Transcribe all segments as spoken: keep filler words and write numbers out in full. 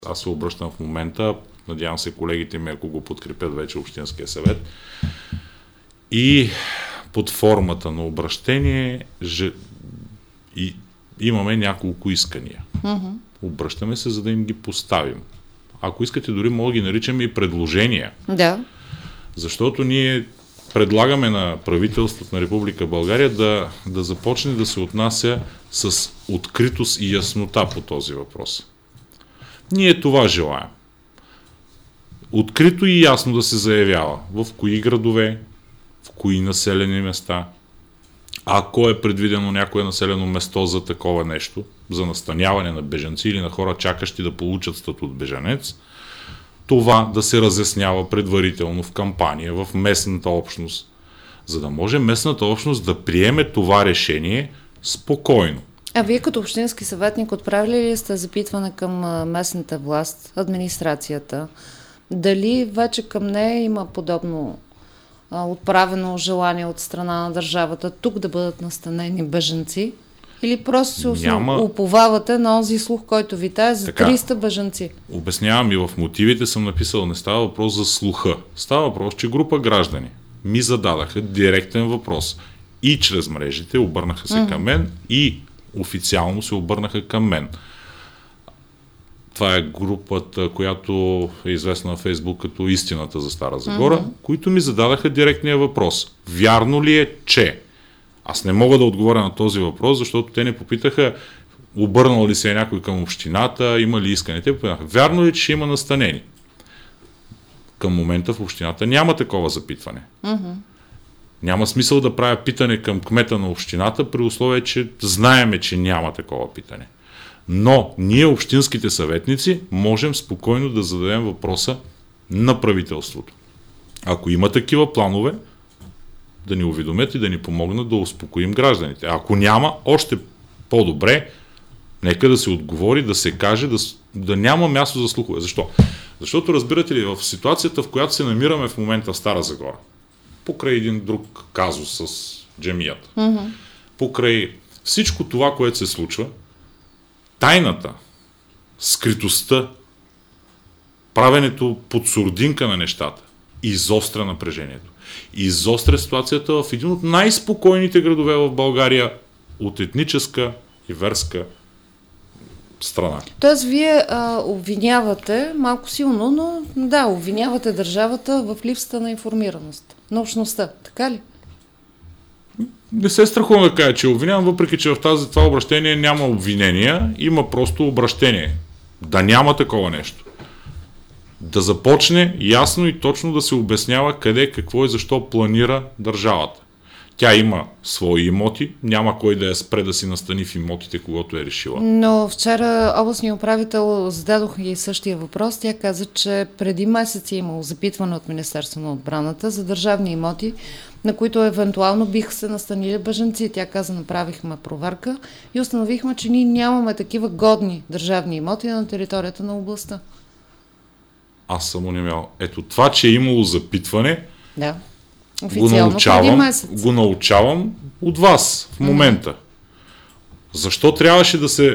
Аз се обръщам в момента, надявам се колегите ми, ако го подкрепят вече Общинския съвет, и под формата на обращение же, и, имаме няколко искания. Mm-hmm. Обръщаме се, за да им ги поставим. Ако искате, дори мога да ги наричаме и предложения. Да. Защото ние предлагаме на правителството на Република България да, да започне да се отнася с откритост и яснота по този въпрос. Ние това желаем. Открито и ясно да се заявява в кои градове, в кои населени места, ако е предвидено някое населено место за такова нещо, за настаняване на бежанци или на хора, чакащи да получат статут бежанец, това да се разяснява предварително в кампания, в местната общност, за да може местната общност да приеме това решение спокойно. А вие като общински съветник отправили ли сте запитване към местната власт, администрацията? Дали вече към нея има подобно а, отправено желание от страна на държавата тук да бъдат настанени бежанци? Или просто се Няма... уповавате на онзи слух, който витае за така, триста бежанци? Обяснявам и в мотивите съм написал, не става въпрос за слуха. Става въпрос, че група граждани ми зададаха директен въпрос. И чрез мрежите обърнаха се mm-hmm. към мен и официално се обърнаха към мен. Това е групата, която е известна на Фейсбук като Истината за Стара Загора, mm-hmm. които ми зададаха директния въпрос. Вярно ли е, че... Аз не мога да отговоря на този въпрос, защото те не попитаха обърнал ли се е някой към общината, има ли искане. Те попитаха, вярно ли, че има настанени? Към момента в общината няма такова запитване. Mm-hmm. Няма смисъл да правя питане към кмета на общината, при условие, че знаеме, че няма такова питане. Но ние, общинските съветници, можем спокойно да зададем въпроса на правителството. Ако има такива планове, да ни уведомят и да ни помогнат да успокоим гражданите. Ако няма, още по-добре, нека да се отговори, да се каже, да, да няма място за слухове. Защо? Защото, разбирате ли, в ситуацията, в която се намираме в момента в Стара Загора, покрай един друг казус с джамията, mm-hmm. покрай всичко това, което се случва, тайната, скритостта, правенето под сурдинка на нещата, изостря напрежението. Изостря ситуацията в един от най-спокойните градове в България от етническа и верска страна. Тоест, вие а, обвинявате, малко силно, но да, обвинявате държавата в липсата на информираност, на общността, така ли? Не се страхувам да кажа, че обвинявам, въпреки че в тази, това обращение няма обвинения, има просто обращение. Да няма такова нещо. Да започне ясно и точно да се обяснява къде, какво и защо планира държавата. Тя има свои имоти, няма кой да я спре да си настани в имотите, когато е решила. Но вчера областният управител зададох и същия въпрос. Тя каза, че преди месец е имало запитване от Министерството на отбраната за държавни имоти, на които евентуално биха се настанили бежанци. Тя каза, направихме проверка и установихме, че ние нямаме такива годни държавни имоти на територията на областта. Аз съм онемял. Ето това, че е имало запитване, да. Го научавам, го научавам от вас в момента. Mm-hmm. Защо трябваше да се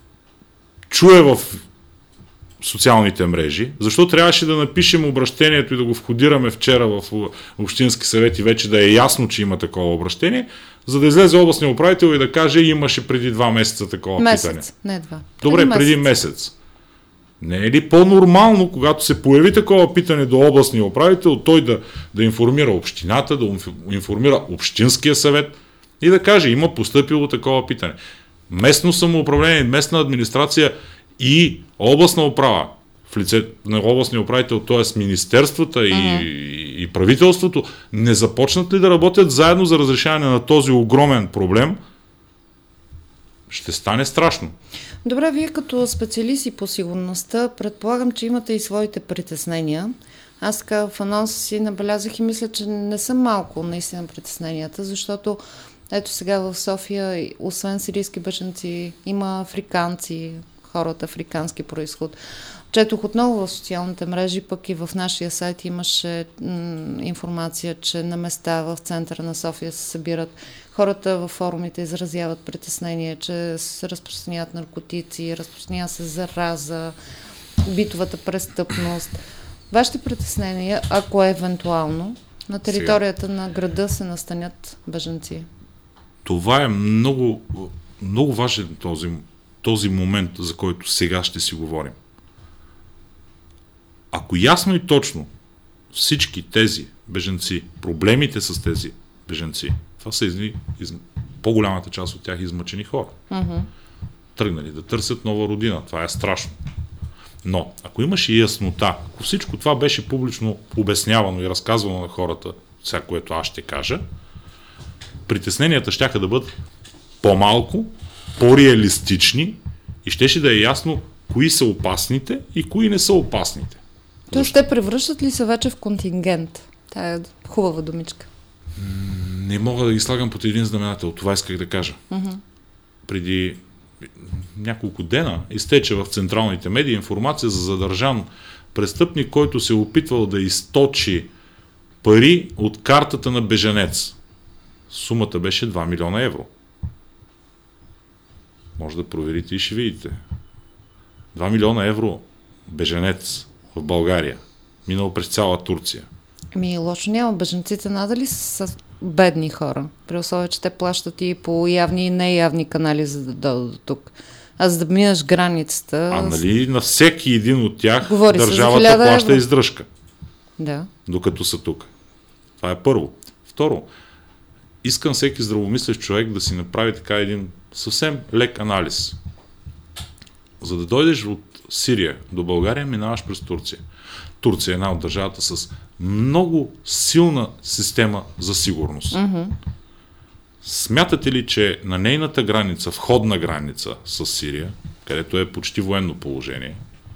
чуе в социалните мрежи? Защо трябваше да напишем обращението и да го входираме вчера в Общински съвет и вече да е ясно, че има такова обращение, за да излезе областния управител и да каже, имаше преди два месеца такова месец, питане. Месец, не два. Добре, преди, преди месец. Не е ли по-нормално, когато се появи такова питане до областния управител, той да, да информира общината, да информира Общинския съвет и да каже, има постъпило такова питане. Местно самоуправление, местна администрация и областна управа в лице на областния управител, т.е. министерствата и, uh-huh. и, и правителството, не започнат ли да работят заедно за разрешаване на този огромен проблем, ще стане страшно. Добре, вие като специалисти по сигурността, предполагам, че имате и своите притеснения. Аз така в анонса си набелязах и мисля, че не са малко наистина притесненията, защото ето сега в София, освен сирийски бежанци, има африканци, хората африкански произход. Четох отново в социалните мрежи, пък и в нашия сайт имаше м- информация, че на места в центъра на София се събират хората във форумите, изразяват притеснение, че се разпространяват наркотици, разпространява се зараза. битовата престъпност. Вашите притеснения, ако е евентуално на територията сега на града се настанят бежанци? Това е много, много важен този, този момент, за който сега ще си говорим. Ако ясно и точно всички тези бежанци, проблемите с тези бежанци, това са изни, из, по-голямата част от тях измъчени хора. Uh-huh. Тръгнали да търсят нова родина. Това е страшно. Но, ако имаше яснота, ако всичко това беше публично обяснявано и разказвано на хората, сега, което аз ще кажа, притесненията щяха да бъдат по-малко, по-реалистични и щеше да е ясно кои са опасните и кои не са опасните. Тоест, те превръщат ли се вече в контингент? Тая е хубава думичка. Не мога да ги слагам под един знаменател. Това исках да кажа. Uh-huh. Преди няколко дена изтече в централните медии информация за задържан престъпник, който се е опитвал да източи пари от картата на бежанец. Сумата беше два милиона евро. Може да проверите и ще видите. два милиона евро бежанец в България. Минал през цяла Турция. Ами лошо няма. Бежанците надали са бедни хора. При условие, че те плащат и по явни и неявни канали, за да дойдат до тук. А за да минеш границата... А нали на всеки един от тях говори държавата плаща издръжка. Да. Докато са тук. Това е първо. Второ, искам всеки здравомислещ човек да си направи така един съвсем лек анализ. За да дойдеш от Сирия до България, минаваш през Турция. Турция е една от държавата с много силна система за сигурност. Mm-hmm. Смятате ли, че на нейната граница, входна граница с Сирия, където е почти военно положение,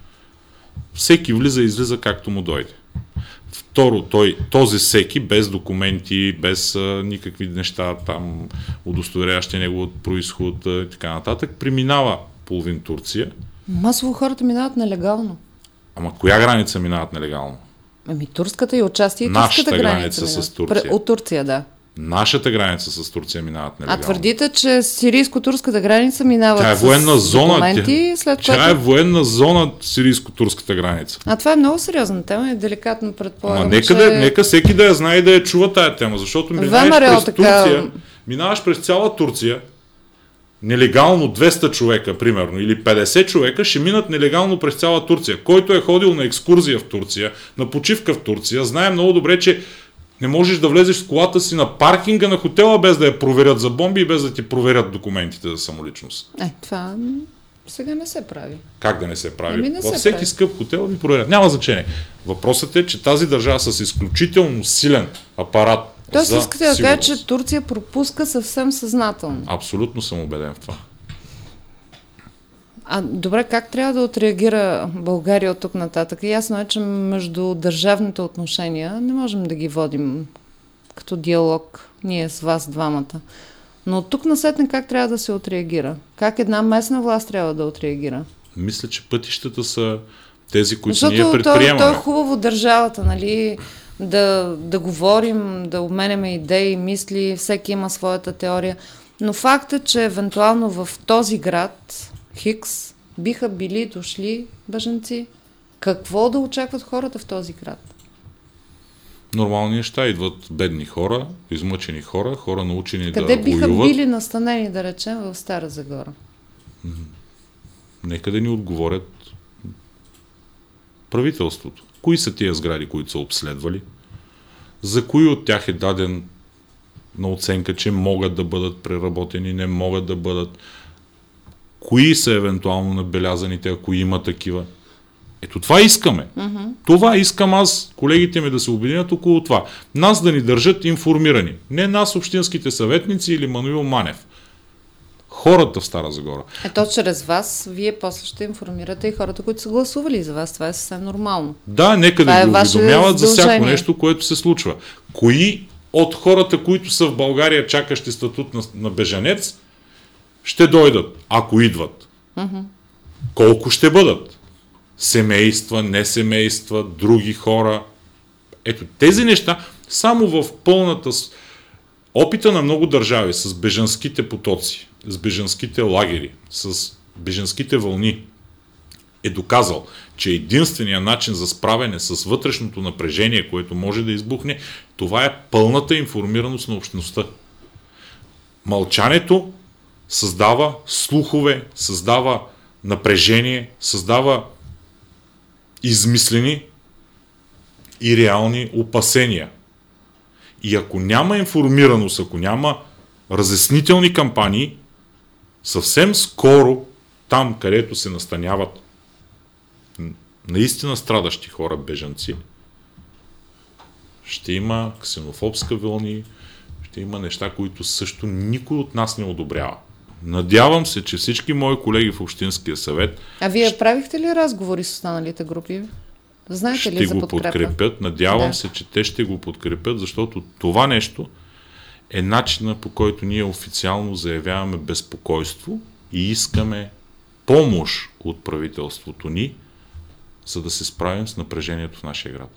всеки влиза и излиза както му дойде? Второ, той, този всеки, без документи, без а, никакви неща, там, удостоверяващи неговият произход и така нататък, преминава половин Турция. Масово хората минават нелегално. Ама коя граница минават нелегално? Ами турската и отчасти и турската граница. граница с Турция. От Турция, да. Нашата граница с Турция минават нелегално. А твърдите, че сирийско-турската граница минават тя е военна с зона, документи, след тя което... е военна зона сирийско-турската граница. А това е много сериозна тема и деликатно предполагам, Ама нека, че... да, нека всеки да я знае и да я чува тая тема, защото минаваш през така... Турция, минаваш през цяла Турция, нелегално двеста човека, примерно, или петдесет човека ще минат нелегално през цяла Турция. Който е ходил на екскурзия в Турция, на почивка в Турция, знае много добре, че не можеш да влезеш с колата си на паркинга на хотела, без да я проверят за бомби и без да ти проверят документите за самоличност. Е, това сега не се прави. Как да не се прави? Ами не Във се всеки прави. скъп хотел ви проверят. Няма значение. Въпросът е, че тази държава с изключително силен апарат Тоест за искате да сигурност. кажа, че Турция пропуска съвсем съзнателно. Абсолютно съм убеден в това. А добре, как трябва да отреагира България от тук нататък? Ясно е, че между държавните отношения не можем да ги водим като диалог, ние с вас двамата. Но от тук насетне как трябва да се отреагира? Как една местна власт трябва да отреагира? Мисля, че пътищата са тези, които Защото ние то, предприемаме. то е хубаво държавата, нали? Да, да говорим, да обменяме идеи, мисли, всеки има своята теория. Но факт е, че евентуално в този град, Хикс, биха били дошли бежанци. Какво да очакват хората в този град? Нормални неща. Идват бедни хора, измъчени хора, хора научени Къде да биха воюват. били настанени, да речем, в Стара Загора? Нека да ни отговорят правителството. Кои са тия сгради, които са обследвали? За кои от тях е даден на оценка, че могат да бъдат преработени, не могат да бъдат? Кои са евентуално набелязаните, ако има такива? Ето това искаме. Uh-huh. Това искам аз, колегите ми да се обединят около това. Нас да ни държат информирани. Не нас, общинските съветници или Мануил Манев. Хората в Стара Загора. Ето чрез вас, вие после ще информирате и хората, които са гласували за вас. Това е съвсем нормално. Да, нека това да е ги уведомяват за всяко задължение. нещо, което се случва. Кои от хората, които са в България, чакащи статут на, на бежанец, ще дойдат, ако идват? Uh-huh. Колко ще бъдат? Семейства, не семейства, други хора. Ето тези неща, само в пълната опита на много държави с бежанските потоци, с бежанските лагери, с бежанските вълни, е доказал, че единственият начин за справяне с вътрешното напрежение, което може да избухне, това е пълната информираност на общността. Мълчането създава слухове, създава напрежение, създава измислени и реални опасения. И ако няма информираност, ако няма разяснителни кампании, съвсем скоро там, където се настаняват наистина страдащи хора, бежанци, ще има ксенофобска вълни, ще има неща, които също никой от нас не одобрява. Надявам се, че всички мои колеги в Общинския съвет... А вие ще... правихте ли разговори с останалите групи? Знаете ще ли за го подкрепа? подкрепят. Надявам да. се, че те ще го подкрепят, защото това нещо е начинът, по който ние официално заявяваме безпокойство и искаме помощ от правителството ни, за да се справим с напрежението в нашия град.